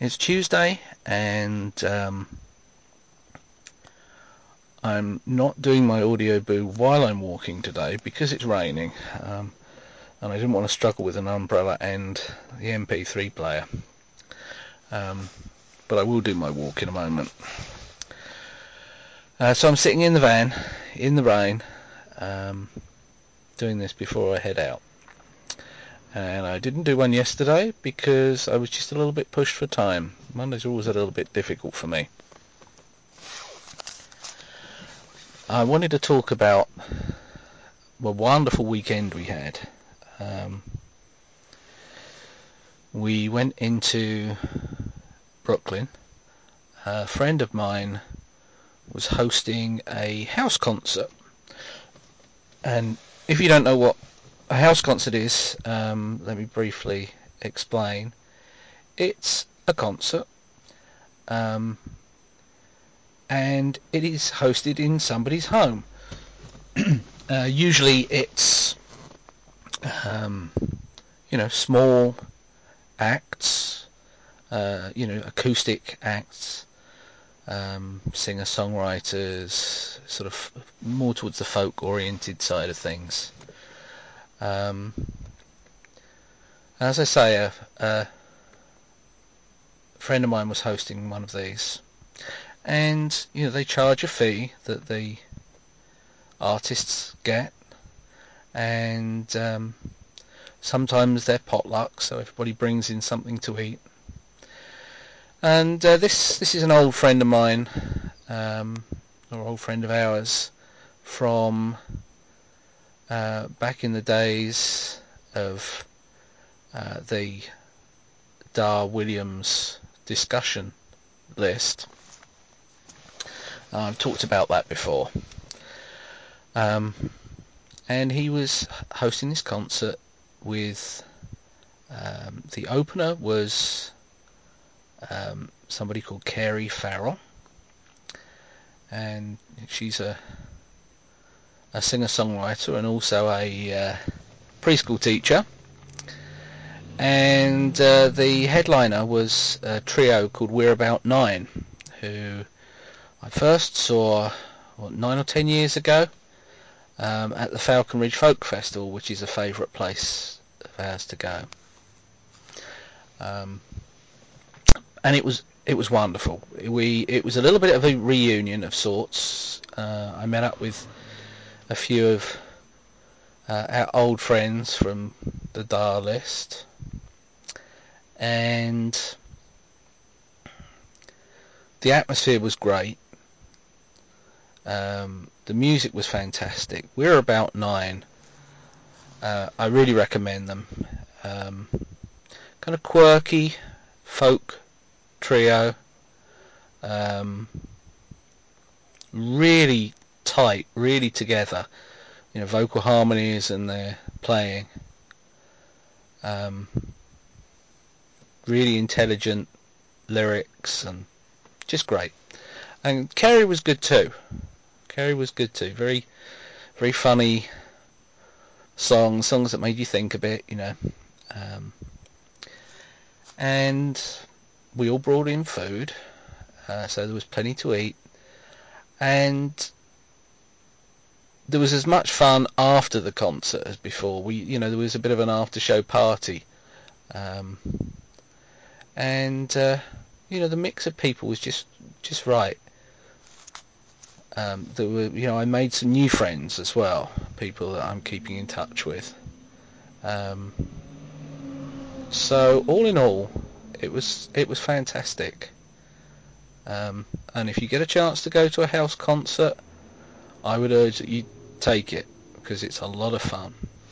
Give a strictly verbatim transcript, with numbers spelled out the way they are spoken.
It's Tuesday, and um, I'm not doing my audio boo while I'm walking today because it's raining, um, and I didn't want to struggle with an umbrella and the M P three player. Um, but I will do my walk in a moment. Uh, so I'm sitting in the van, in the rain, um, doing this before I head out. And I didn't do one yesterday because I was just a little bit pushed for time. Mondays are always a little bit difficult for me. I wanted to talk about the wonderful weekend we had. Um, we went into Brooklyn. A friend of mine was hosting a house concert. And if you don't know what a house concert is, um, let me briefly explain. It's a concert, um, and it is hosted in somebody's home. uh, usually it's, um, you know, small acts, uh, you know, acoustic acts, um, singer-songwriters, sort of more towards the folk-oriented side of things. Um, as I say, a, a friend of mine was hosting one of these, and you know they charge a fee that the artists get, and um, sometimes they're potluck, so everybody brings in something to eat. And uh, this this is an old friend of mine, um, or old friend of ours, from uh, back in the days of uh, the Dar Williams discussion list. Uh, I've talked about that before. Um, and he was hosting this concert with, um, the opener was um, somebody called Carey Farrell, and she's a a singer-songwriter and also a uh, preschool teacher. And uh, the headliner was a trio called We're About Nine, who I first saw what, nine or ten years ago um, at the Falcon Ridge Folk Festival, which is a favourite place of ours to go. Um, and it was it was wonderful. We it was a little bit of a reunion of sorts. Uh, I met up with a few of uh, our old friends from the Dar list, and the atmosphere was great. Um, the music was fantastic. We're About Nine. Uh, I really recommend them. Um, kind of quirky folk trio. Um, really tight, really together. You know, vocal harmonies and their playing. Um, really intelligent lyrics and just great. And Carey was good too. Carey was good too. Very, very funny songs, songs that made you think a bit, you know. Um, and we all brought in food, uh, so there was plenty to eat. And there was as much fun after the concert as before. We, you know, there was a bit of an after-show party. Um, and, uh, you know, the mix of people was just, just right. Um, there were, you know, I made some new friends as well, people that I'm keeping in touch with. Um, so all in all, it was it was fantastic. Um, and if you get a chance to go to a house concert, I would urge that you take it because it's a lot of fun.